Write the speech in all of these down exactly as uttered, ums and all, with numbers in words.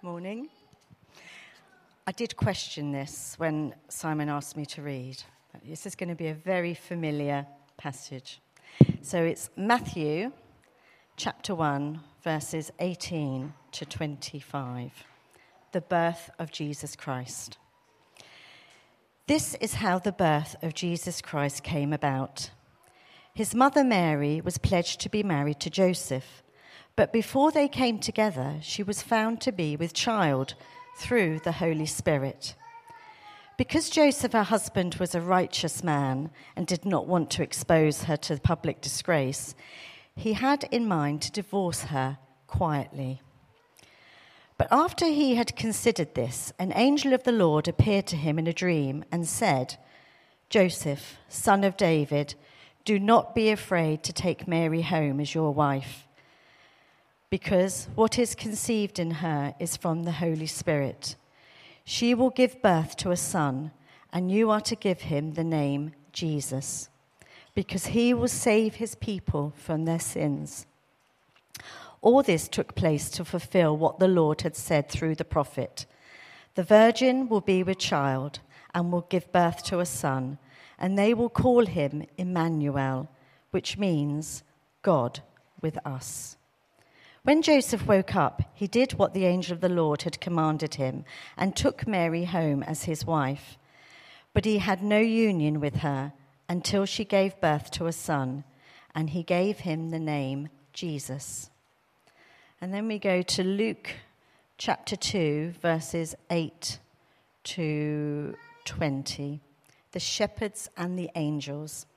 Morning. I did question this when Simon asked me to read. This is going to be a very familiar passage. So it's Matthew chapter one, verses eighteen to twenty-five. The birth of Jesus Christ. This is how the birth of Jesus Christ came about. His mother Mary was pledged to be married to Joseph. But before they came together, she was found to be with child through the Holy Spirit. Because Joseph, her husband, was a righteous man and did not want to expose her to public disgrace, he had in mind to divorce her quietly. But after he had considered this, an angel of the Lord appeared to him in a dream and said, "Joseph, son of David, do not be afraid to take Mary home as your wife, because what is conceived in her is from the Holy Spirit. She will give birth to a son, and you are to give him the name Jesus, because he will save his people from their sins." All this took place to fulfill what the Lord had said through the prophet. The virgin will be with child and will give birth to a son, and they will call him Emmanuel, which means God with us. When Joseph woke up, he did what the angel of the Lord had commanded him and took Mary home as his wife. But he had no union with her until she gave birth to a son, and he gave him the name Jesus. And then we go to Luke chapter two, verses eight to twenty. The shepherds and the angels.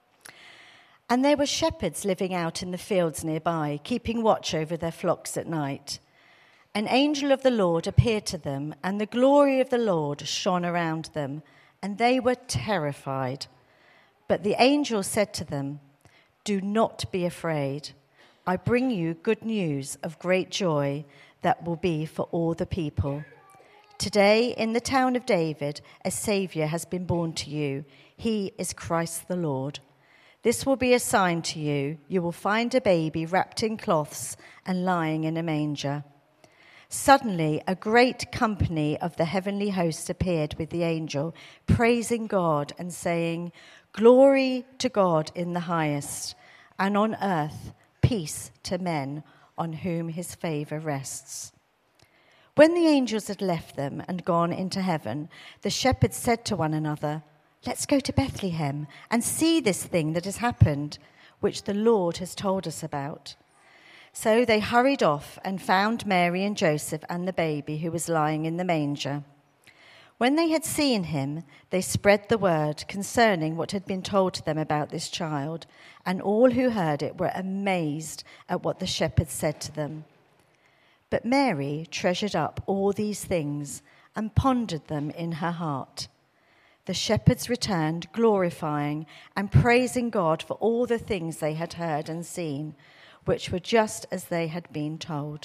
And there were shepherds living out in the fields nearby, keeping watch over their flocks at night. An angel of the Lord appeared to them, and the glory of the Lord shone around them, and they were terrified. But the angel said to them, "Do not be afraid. I bring you good news of great joy that will be for all the people. Today, in the town of David, a Saviour has been born to you. He is Christ the Lord. This will be a sign to you. You will find a baby wrapped in cloths and lying in a manger." Suddenly, a great company of the heavenly host appeared with the angel, praising God and saying, "Glory to God in the highest, and on earth peace to men on whom his favour rests." When the angels had left them and gone into heaven, the shepherds said to one another, "Let's go to Bethlehem and see this thing that has happened, which the Lord has told us about." So they hurried off and found Mary and Joseph and the baby who was lying in the manger. When they had seen him, they spread the word concerning what had been told to them about this child, and all who heard it were amazed at what the shepherds said to them. But Mary treasured up all these things and pondered them in her heart. The shepherds returned, glorifying and praising God for all the things they had heard and seen, which were just as they had been told.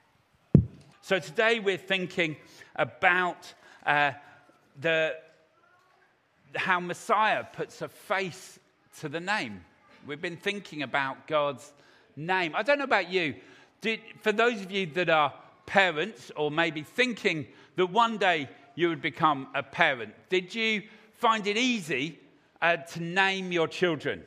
So today we're thinking about uh, the how Messiah puts a face to the name. We've been thinking about God's name. I don't know about you. Did, for those of you that are parents or maybe thinking that one day you would become a parent, did you find it easy uh, to name your children?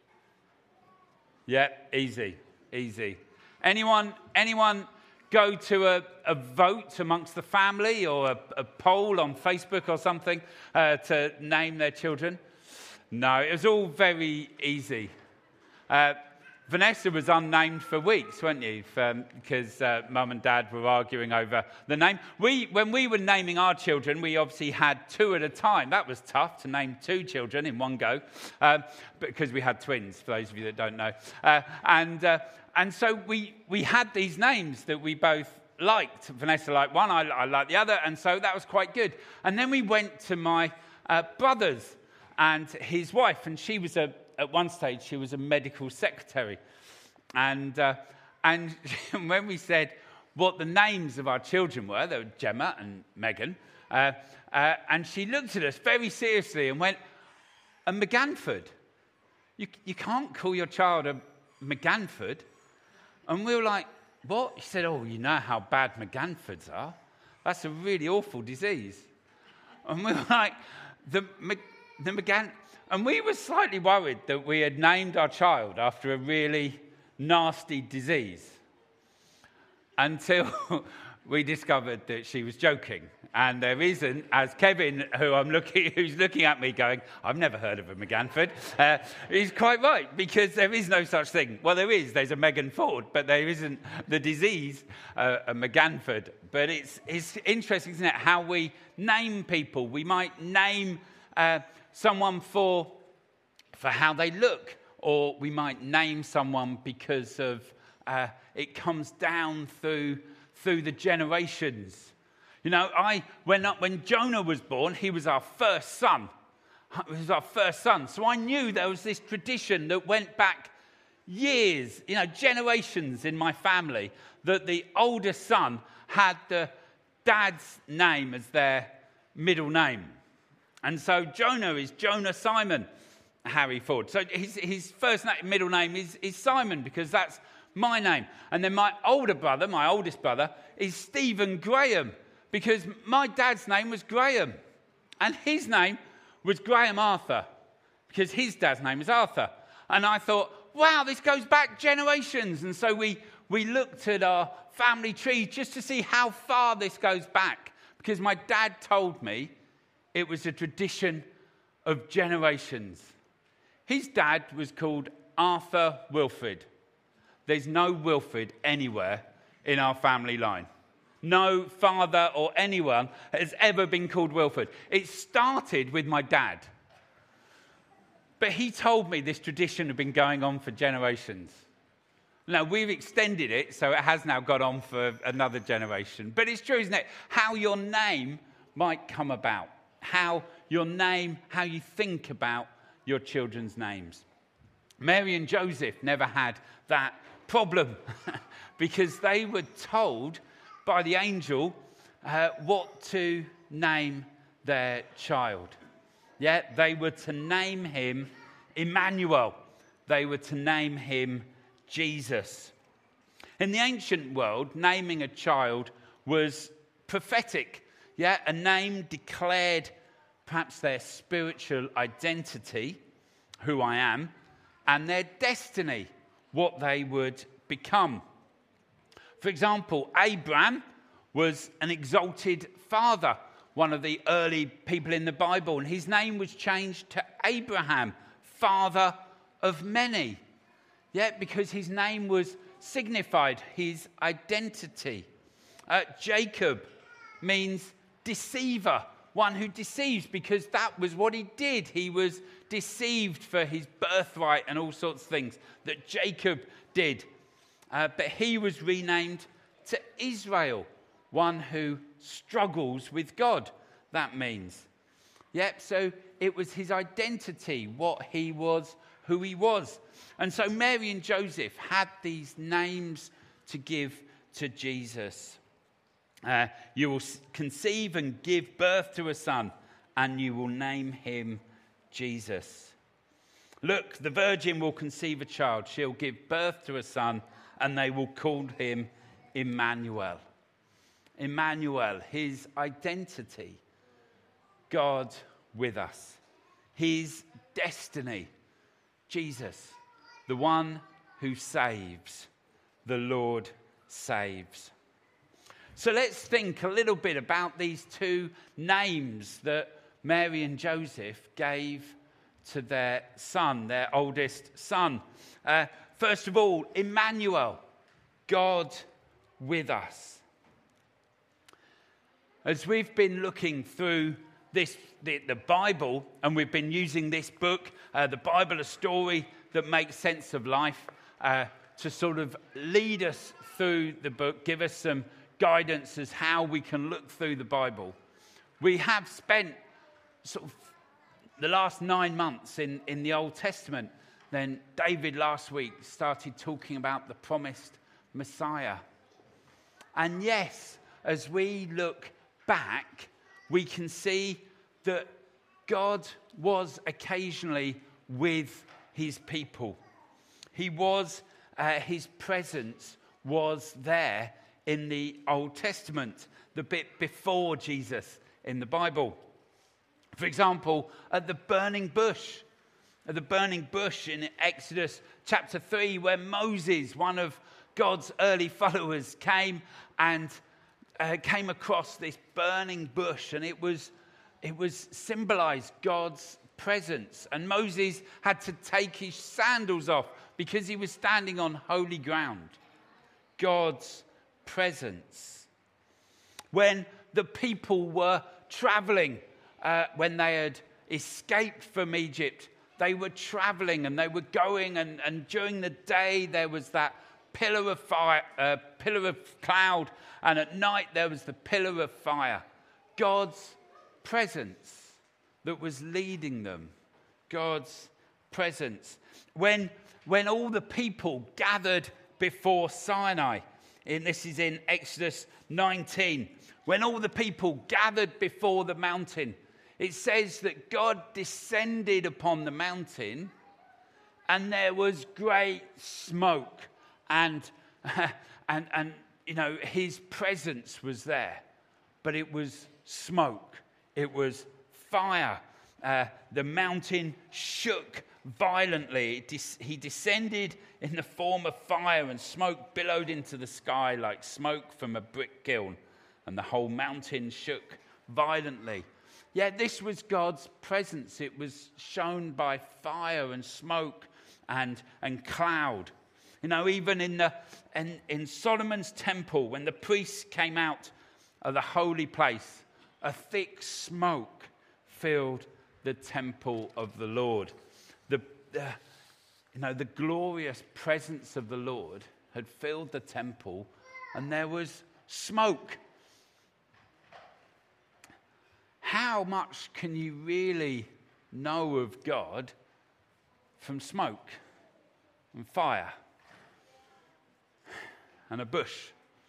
Yeah, easy, easy. Anyone, anyone go to a, a vote amongst the family or a, a poll on Facebook or something uh, to name their children? No, it was all very easy. Uh, Vanessa was unnamed for weeks, weren't you? Um, because uh, Mum and Dad were arguing over the name. We, when we were naming our children, we obviously had two at a time. That was tough to name two children in one go, uh, because we had twins, for those of you that don't know. Uh, and uh, and so we we had these names that we both liked. Vanessa liked one, I, I liked the other, and so that was quite good. And then we went to my uh, brother's and his wife, and she was a At one stage, she was a medical secretary. And uh, and when we said what the names of our children were, they were Gemma and Megan, uh, uh, and she looked at us very seriously and went, "A McGanford? You, you can't call your child a McGanford." And we were like, "What?" She said, "Oh, you know how bad McGanfords are." That's a really awful disease. And we were like, the, the McGann... And we were slightly worried that we had named our child after a really nasty disease until we discovered that she was joking. And there isn't, as Kevin, who I'm looking, who's looking at me going, I've never heard of a McGanford, uh, he's quite right, because there is no such thing. Well, there is, there's a Megan Ford, but there isn't the disease, uh, a McGanford. But it's, it's interesting, isn't it, how we name people. We might name uh, someone for, for how they look, or we might name someone because of uh, it comes down through, through the generations. You know, I when, when Jonah was born, he was our first son. He was our first son. So I knew there was this tradition that went back years, you know, generations in my family, that the oldest son had the dad's name as their middle name. And so Jonah is Jonah Simon Harry Ford. So his, his first name, middle name is, is Simon, because that's my name. And then my older brother, my oldest brother, is Stephen Graham, because my dad's name was Graham. And his name was Graham Arthur, because his dad's name is Arthur. And I thought, wow, this goes back generations. And so we, we looked at our family tree just to see how far this goes back, because my dad told me it was a tradition of generations. His dad was called Arthur Wilfrid. There's no Wilfrid anywhere in our family line. No father or anyone has ever been called Wilfrid. It started with my dad. But he told me this tradition had been going on for generations. Now, we've extended it, so it has now got on for another generation. But it's true, isn't it? How your name might come about. How your name, how you think about your children's names. Mary and Joseph never had that problem because they were told by the angel uh, what to name their child. Yeah, they were to name him Emmanuel. They were to name him Jesus. In the ancient world, naming a child was prophetic. Yeah, a name declared perhaps their spiritual identity, who I am, and their destiny, what they would become. For example, Abraham was an exalted father, one of the early people in the Bible, and his name was changed to Abraham, father of many. Yet, because his name was signified his identity. Uh, Jacob means deceiver, one who deceives, because that was what he did. He was deceived for his birthright and all sorts of things that Jacob did. Uh, but he was renamed to Israel, one who struggles with God, that means. Yep, so it was his identity, what he was, who he was. And so Mary and Joseph had these names to give to Jesus. Uh, you will conceive and give birth to a son, and you will name him Jesus. Look, the virgin will conceive a child. She'll give birth to a son, and they will call him Emmanuel. Emmanuel, his identity, God with us. His destiny, Jesus, the one who saves, the Lord saves. So let's think a little bit about these two names that Mary and Joseph gave to their son, their oldest son. Uh, first of all, Emmanuel, God with us. As we've been looking through this, the, the Bible, and we've been using this book, uh, the Bible, a story that makes sense of life, uh, to sort of lead us through the book, give us some guidance as how we can look through the Bible. We have spent sort of the last nine months in, in the Old Testament. Then David last week started talking about the promised Messiah. And yes, as we look back, we can see that God was occasionally with his people. He was, uh, his presence was there in the Old Testament, the bit before Jesus in the Bible. For example, at the burning bush, at the burning bush in Exodus chapter three, where Moses, one of God's early followers, came and uh, came across this burning bush, and it was it was symbolized God's presence. And Moses had to take his sandals off because he was standing on holy ground. God's presence. When the people were traveling, uh, when they had escaped from Egypt, they were traveling and they were going, and, and during the day there was that pillar of fire, uh, pillar of cloud, and at night there was the pillar of fire. God's presence that was leading them. God's presence. When, when all the people gathered before Sinai, and this is in Exodus nineteen, when all the people gathered before the mountain, it says that God descended upon the mountain and there was great smoke, and, and, and you know, his presence was there, but it was smoke, it was fire. Uh, the mountain shook violently. Des- he descended in the form of fire, and smoke billowed into the sky like smoke from a brick kiln, and the whole mountain shook violently. Yeah, this was God's presence. It was shown by fire and smoke and, and cloud. You know, even in the in, in Solomon's temple, when the priests came out of the holy place, a thick smoke filled the temple of the Lord. The, the you know, the glorious presence of the Lord had filled the temple, and there was smoke. How much can you really know of God from smoke and fire and a bush?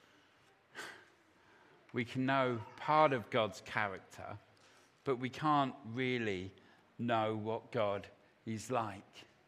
We can know part of God's character, but we can't really know what God is like.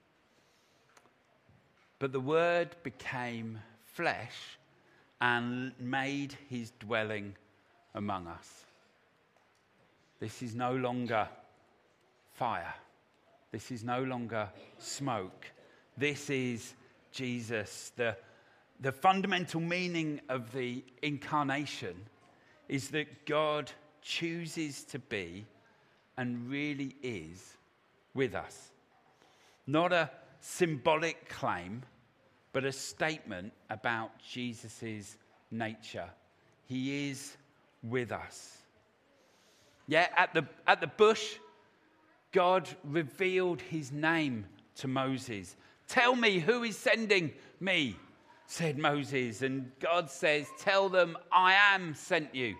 But the Word became flesh and made his dwelling among us. This is no longer fire. This is no longer smoke. This is Jesus. The, the fundamental meaning of the incarnation is that God chooses to be and really is with us. Not a symbolic claim, but a statement about Jesus' nature. He is with us. Yeah, at the, at the bush, God revealed his name to Moses. Tell me who is sending me, said Moses. And God says, tell them I am sent you.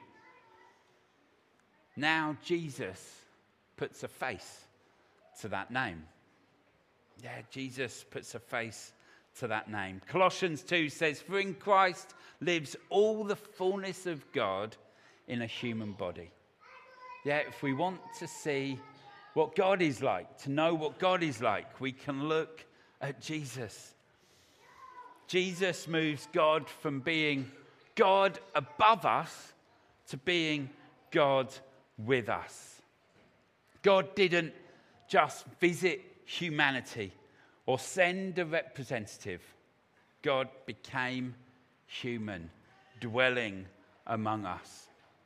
Now Jesus puts a face to that name. Yeah, Jesus puts a face to that name. Colossians two says, for in Christ lives all the fullness of God in a human body. Yeah, if we want to see what God is like, to know what God is like, we can look at Jesus. Jesus moves God from being God above us to being God with us. God didn't just visit humanity or send a representative. God became human, dwelling among us.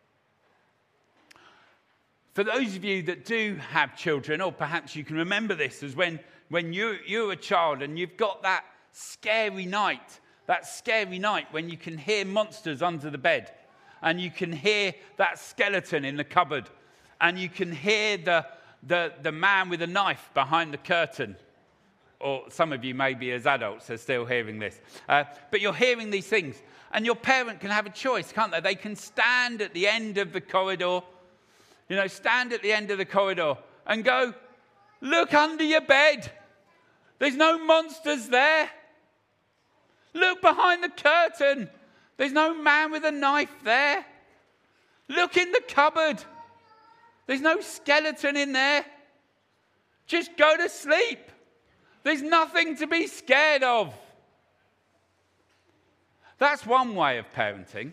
For those of you that do have children, or perhaps you can remember this as when, when you, you're a child and you've got that scary night, that scary night when you can hear monsters under the bed, and you can hear that skeleton in the cupboard, and you can hear the, the, the man with a knife behind the curtain. Or some of you maybe as adults are still hearing this. Uh, but you're hearing these things, and your parent can have a choice, can't they? They can stand at the end of the corridor, you know, stand at the end of the corridor and go, look under your bed. There's no monsters there. Look behind the curtain. There's no man with a knife there. Look in the cupboard. There's no skeleton in there. Just go to sleep. There's nothing to be scared of. That's one way of parenting.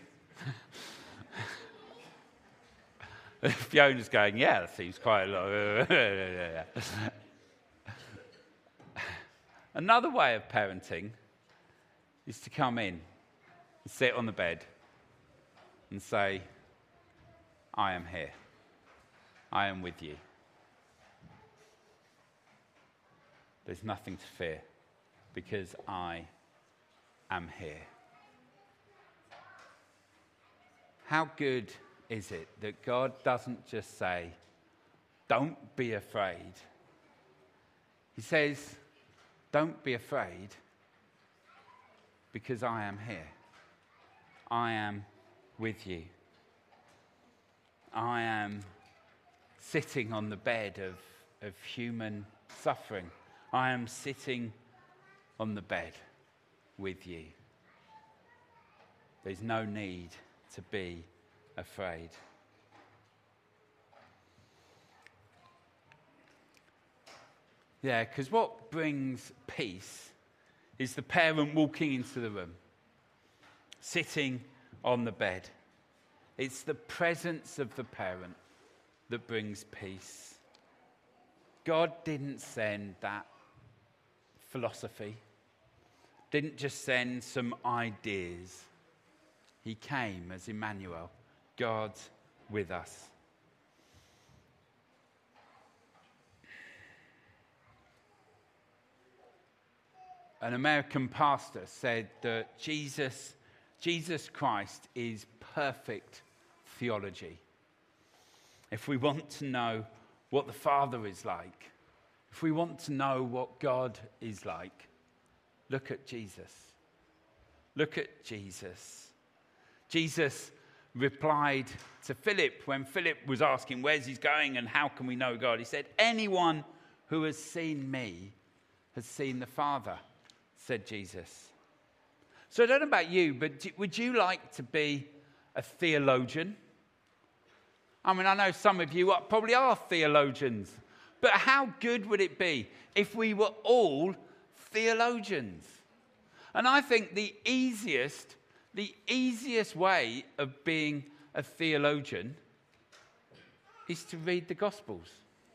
Fiona's going, yeah, that seems quite a lot. Another way of parenting is to come in and sit on the bed and say, I am here. I am with you. There's nothing to fear because I am here. How good is it that God doesn't just say, don't be afraid. He says, don't be afraid because I am here. I am with you. I am sitting on the bed of, of human suffering. I am sitting on the bed with you. There's no need to be afraid. Yeah, because what brings peace is the parent walking into the room, sitting on the bed. It's the presence of the parent that brings peace. God didn't send that philosophy, didn't just send some ideas. He came as Emmanuel, God with us. An American pastor said that Jesus, Jesus Christ is perfect theology. If we want to know what the Father is like, if we want to know what God is like, look at Jesus. Look at Jesus. Jesus replied to Philip when Philip was asking where's he going and how can we know God. He said, anyone who has seen me has seen the Father, said Jesus. So I don't know about you, but would you like to be a theologian? I mean, I know some of you probably are theologians, but how good would it be if we were all theologians? And I think the easiest, the easiest way of being a theologian is to read the Gospels.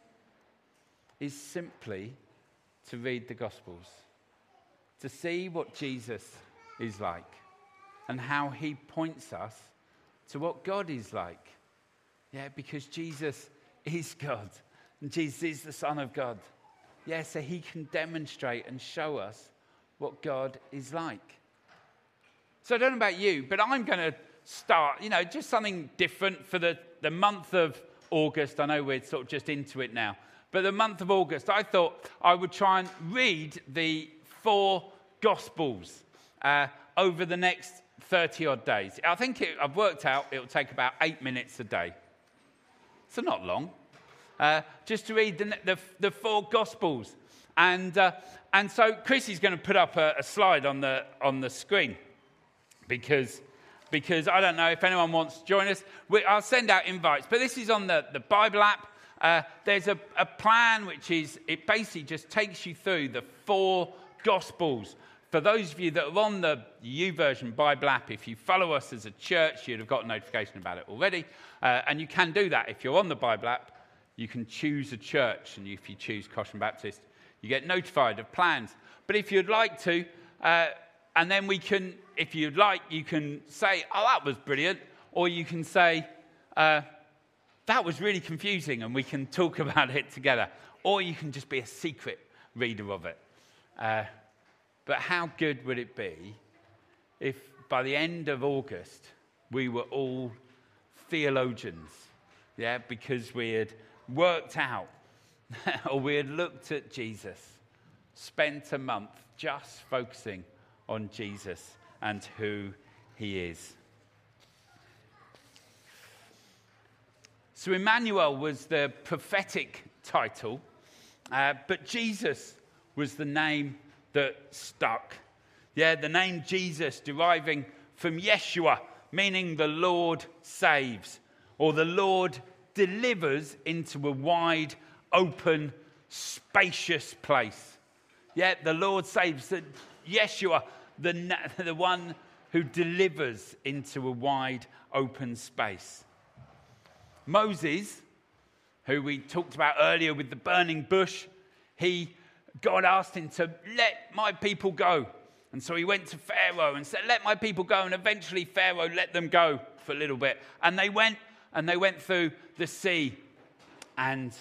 Is simply to read the Gospels. To see what Jesus is like and how he points us to what God is like. Yeah, because Jesus is God and Jesus is the Son of God. Yeah, so he can demonstrate and show us what God is like. So I don't know about you, but I'm going to start, you know, just something different for the, the month of August. I know we're sort of just into it now. But the month of August, I thought I would try and read the four Gospels uh, over the next thirty-odd days. I think it, I've worked out it'll take about eight minutes a day. So not long. Uh, just to read the, the, the four Gospels. And uh, and so Chrissy's going to put up a, a slide on the on the screen. Because, because I don't know if anyone wants to join us. We, I'll send out invites. But this is on the, the Bible app. Uh, there's a, a plan which is, it basically just takes you through the four Gospels. For those of you that are on the YouVersion Bible app, if you follow us as a church, you'd have got a notification about it already. Uh, and you can do that. If you're on the Bible app, you can choose a church. And if you choose Caution Baptist, you get notified of plans. But if you'd like to, uh, and then we can, if you'd like, you can say, oh, that was brilliant. Or you can say, uh, that was really confusing, and we can talk about it together. Or you can just be a secret reader of it. Uh, but how good would it be if by the end of August we were all theologians, yeah, because we had worked out or we had looked at Jesus, spent a month just focusing on Jesus and who he is. So Emmanuel was the prophetic title, uh, but Jesus was the name that stuck. Yeah, the name Jesus deriving from Yeshua, meaning the Lord saves, or the Lord delivers into a wide, open, spacious place. Yeah, the Lord saves. The Yeshua, the, the one who delivers into a wide open space. Moses, who we talked about earlier with the burning bush, he, God asked him to let my people go. And so he went to Pharaoh and said, let my people go. And eventually Pharaoh let them go for a little bit. And they went, and they went through the sea. And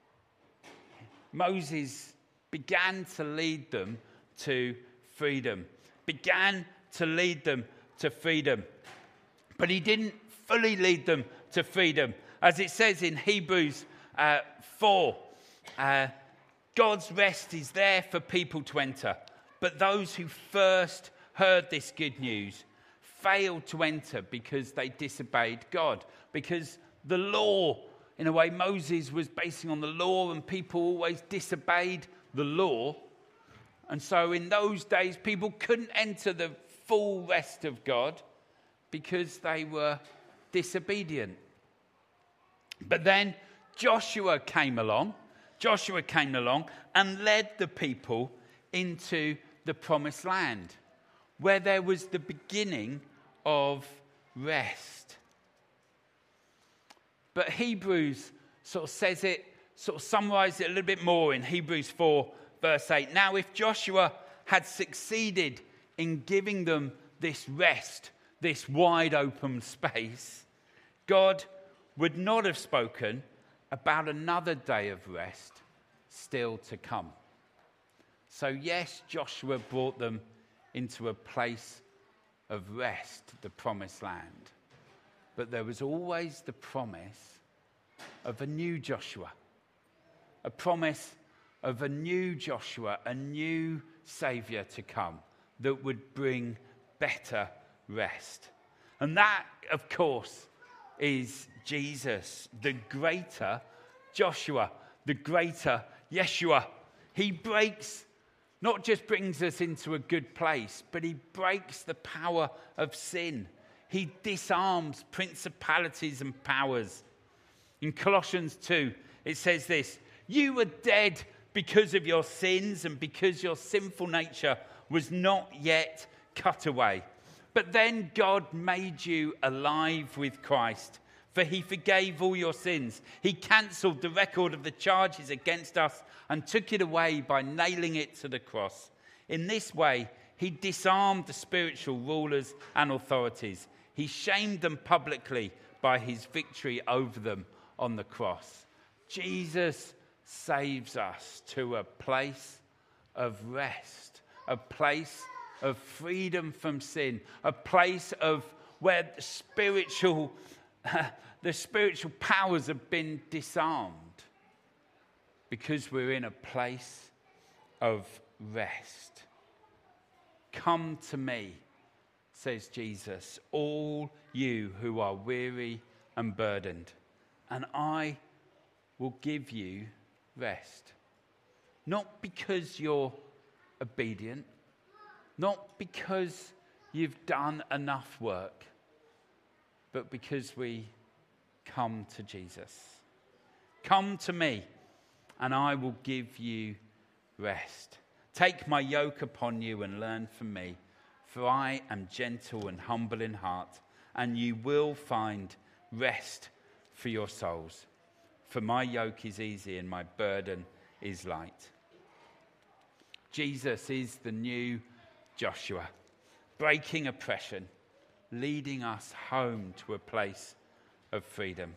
Moses began to lead them to freedom. Began to lead them to freedom. But he didn't fully lead them to freedom. As it says in Hebrews uh, four, uh, God's rest is there for people to enter. But those who first heard this good news failed to enter because they disobeyed God. Because the law, in a way, Moses was basing on the law, and people always disobeyed the law. And so in those days, people couldn't enter the full rest of God because they were disobedient. But then Joshua came along. Joshua came along and led the people into the promised land, where there was the beginning of rest. But Hebrews sort of says it, sort of summarizes it a little bit more in Hebrews four, verse eight. Now, if Joshua had succeeded in giving them this rest, this wide open space, God would not have spoken about another day of rest still to come. So yes, Joshua brought them into a place of rest, the promised land. But there was always the promise of a new Joshua, a promise of a new Joshua, a new Saviour to come that would bring better rest. And that, of course, is Jesus, the greater Joshua, the greater Yeshua. He breaks, not just brings us into a good place, but he breaks the power of sin. He disarms principalities and powers. In Colossians two, it says this: you were dead because of your sins and because your sinful nature was not yet cut away. But then God made you alive with Christ, for he forgave all your sins. He cancelled the record of the charges against us and took it away by nailing it to the cross. In this way, he disarmed the spiritual rulers and authorities. He shamed them publicly by his victory over them on the cross. Jesus saves us to a place of rest, a place of freedom from sin, a place of where the spiritual, the spiritual powers have been disarmed, because we're in a place of rest. Come to me, says Jesus, all you who are weary and burdened, and I will give you rest. Not because you're obedient, not because you've done enough work, but because we come to Jesus. Come to me, and I will give you rest. Take my yoke upon you and learn from me, for I am gentle and humble in heart, and you will find rest for your souls. For my yoke is easy and my burden is light. Jesus is the new Joshua, breaking oppression, leading us home to a place of freedom.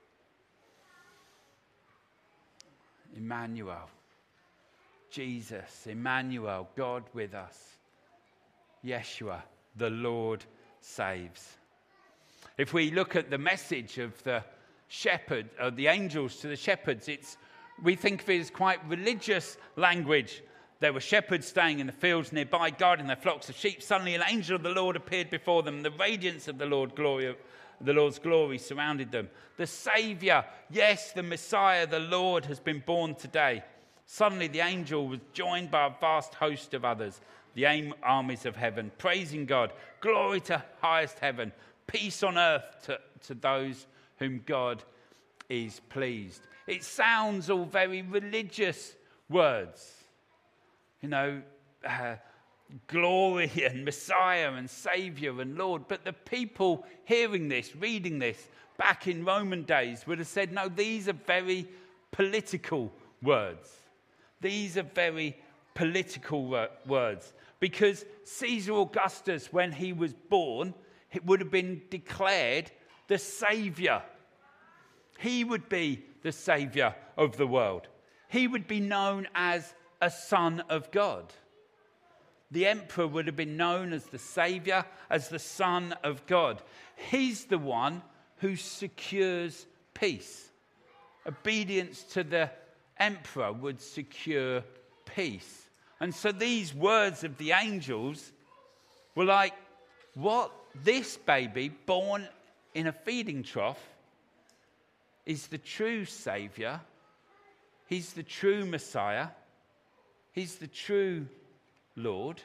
Emmanuel, Jesus, Emmanuel, God with us. Yeshua, the Lord saves. If we look at the message of the shepherd, of the angels to the shepherds, it's we think of it as quite religious language. There were shepherds staying in the fields nearby, guarding their flocks of sheep. Suddenly an angel of the Lord appeared before them. The radiance of the Lord glory, the Lord's glory surrounded them. The Saviour, yes, the Messiah, the Lord, has been born today. Suddenly the angel was joined by a vast host of others, the armies of heaven, praising God. Glory to highest heaven, peace on earth to, to those whom God is pleased. It sounds all very religious words. You know, uh, glory and Messiah and Saviour and Lord. But the people hearing this, reading this, back in Roman days would have said, no, these are very political words. These are very political words. Because Caesar Augustus, when he was born, it would have been declared the Saviour. He would be the Saviour of the world. He would be known as a Son of God. The emperor would have been known as the Saviour, as the Son of God. He's the one who secures peace. Obedience to the emperor would secure peace. And so these words of the angels were like, what? This baby born in a feeding trough is the true Saviour. He's the true Messiah. He's the true Lord.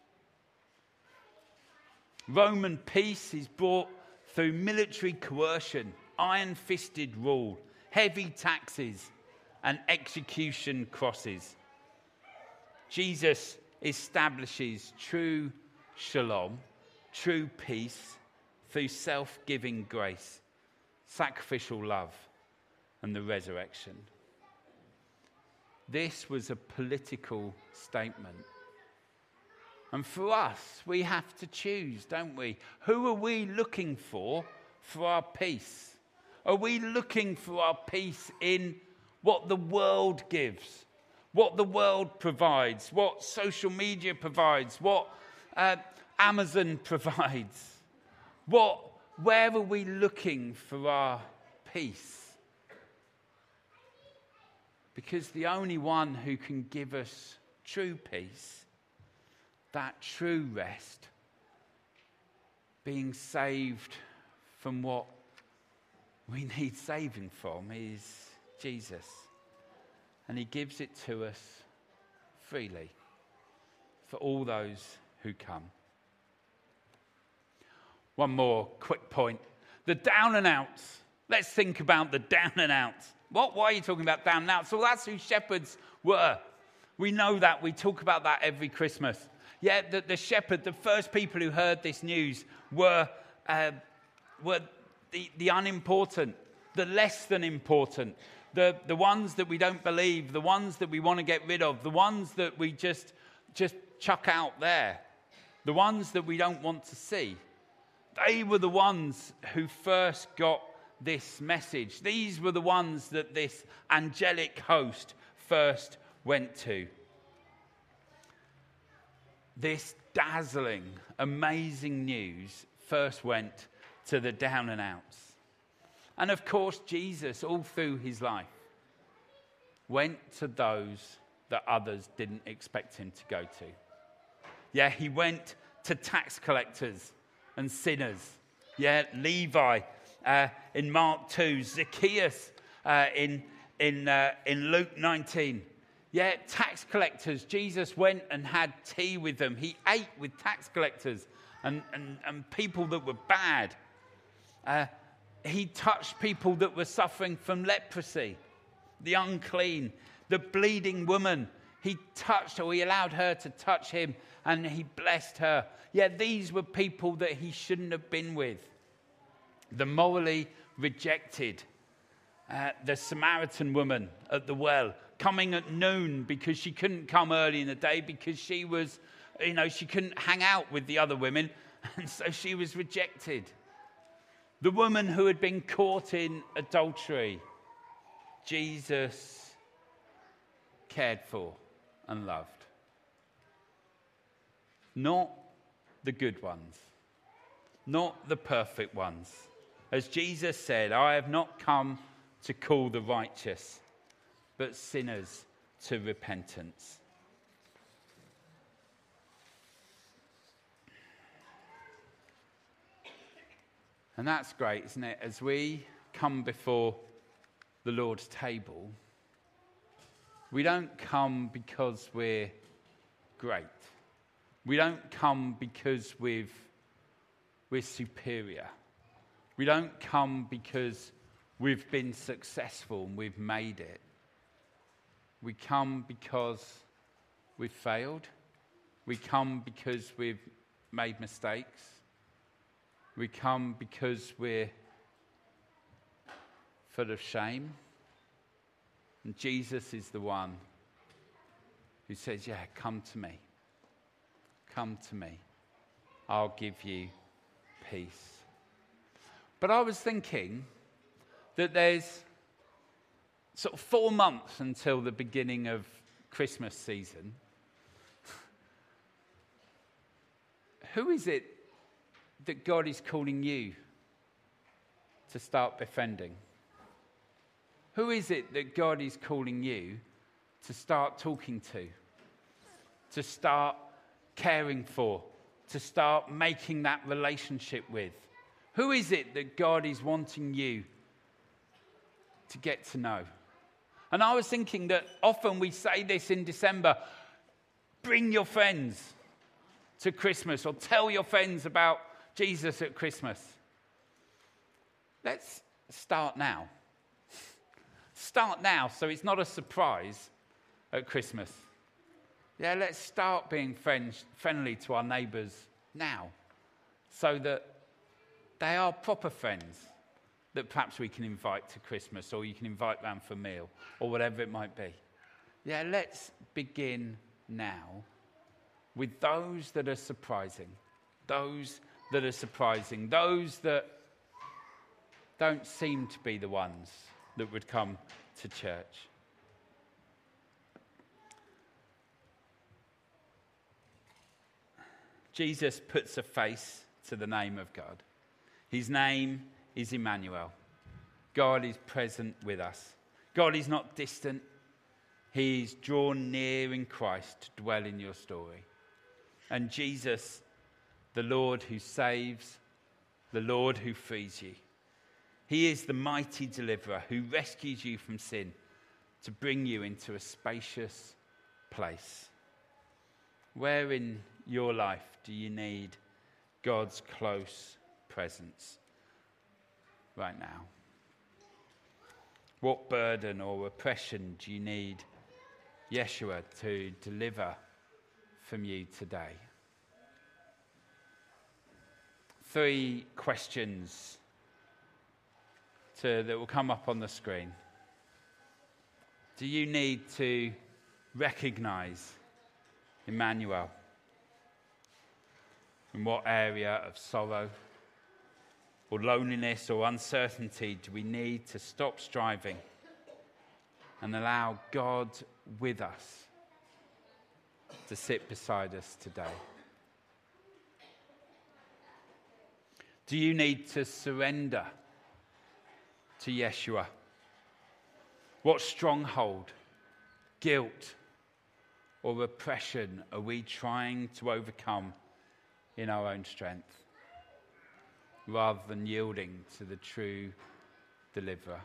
Roman peace is brought through military coercion, iron-fisted rule, heavy taxes, and execution crosses. Jesus establishes true shalom, true peace, through self-giving grace, sacrificial love, and the resurrection. This was a political statement. And for us, we have to choose, don't we? Who are we looking for for our peace? Are we looking for our peace in what the world gives, what the world provides, what social media provides, what uh, Amazon provides? What, where are we looking for our peace? Because the only one who can give us true peace, that true rest, being saved from what we need saving from, is Jesus. And he gives it to us freely for all those who come. One more quick point. The down and outs. Let's think about the down and outs. What? Why are you talking about down and outs? Well, that's who shepherds were. We know that. We talk about that every Christmas. Yeah, the, the shepherd, the first people who heard this news were, uh, were the, the unimportant, the less than important, the, the ones that we don't believe, the ones that we want to get rid of, the ones that we just, just chuck out there, the ones that we don't want to see. They were the ones who first got this message. These were the ones that this angelic host first went to. This dazzling, amazing news first went to the down and outs. And of course, Jesus, all through his life, went to those that others didn't expect him to go to. Yeah, he went to tax collectors and sinners. Yeah, Levi uh, in Mark two, Zacchaeus uh, in, in, uh, in Luke nineteen. Yeah, tax collectors. Jesus went and had tea with them. He ate with tax collectors and, and, and people that were bad. Uh, he touched people that were suffering from leprosy, the unclean, the bleeding woman. He touched her, he allowed her to touch him, and he blessed her. Yeah, these were people that he shouldn't have been with. The morally rejected. Uh, the Samaritan woman at the well, coming at noon because she couldn't come early in the day because she was, you know, she couldn't hang out with the other women, and so she was rejected. The woman who had been caught in adultery, Jesus cared for and loved. Not the good ones, not the perfect ones. As Jesus said, I have not come to call the righteous, but sinners to repentance. And that's great, isn't it? As we come before the Lord's table, we don't come because we're great. We don't come because we've, we're superior. We don't come because we've been successful and we've made it. We come because we've failed, We come because we've made mistakes. We come because we're full of shame. And Jesus is the one who says, yeah, come to me. Come to me. I'll give you peace. But I was thinking that there's sort of four months until the beginning of Christmas season. Who is it that God is calling you to start befriending? Who is it that God is calling you to start talking to, to start caring for, to start making that relationship with? Who is it that God is wanting you to get to know? And I was thinking that often we say this in December, bring your friends to Christmas, or tell your friends about Jesus at Christmas. Let's start now. Start now so it's not a surprise at Christmas. Yeah, let's start being friends, friendly to our neighbours now, so that they are proper friends that perhaps we can invite to Christmas, or you can invite round for a meal, or whatever it might be. Yeah, let's begin now with those that are surprising, those that are surprising, those that don't seem to be the ones that would come to church. Jesus puts a face to the name of God. His name is Emmanuel. God is present with us. God is not distant. He is drawn near in Christ to dwell in your story. And Jesus, the Lord who saves, the Lord who frees you. He is the mighty deliverer who rescues you from sin to bring you into a spacious place. Where in your life do you need God's close presence right now? What burden or oppression do you need Yeshua to deliver from you today? Three questions to, that will come up on the screen. Do you need to recognize Emmanuel? In what area of sorrow or loneliness or uncertainty do we need to stop striving and allow God with us to sit beside us today? Do you need to surrender to Yeshua? What stronghold, guilt, or oppression are we trying to overcome in our own strength, rather than yielding to the true deliverer?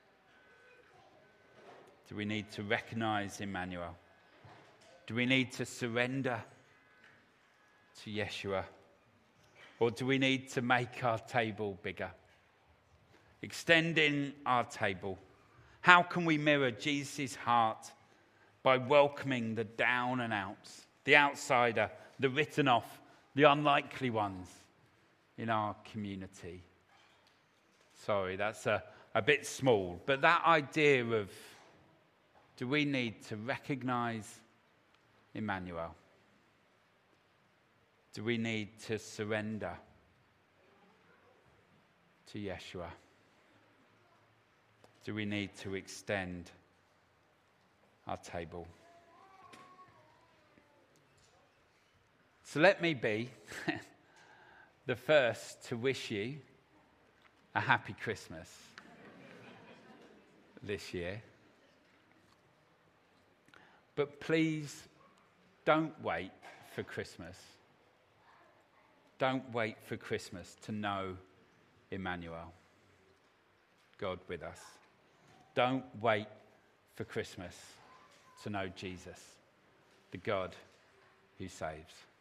Do we need to recognize Emmanuel? Do we need to surrender to Yeshua? Or do we need to make our table bigger? Extending our table. How can we mirror Jesus' heart? By welcoming the down and outs, the outsider, the written off, the unlikely ones in our community. Sorry, that's a, a bit small, but that idea of, do we need to recognize Emmanuel? Do we need to surrender to Yeshua? Do we need to extend our table? So let me be the first to wish you a happy Christmas this year. But please don't wait for Christmas. Don't wait for Christmas to know Emmanuel, God with us. Don't wait for Christmas to know Jesus, the God who saves.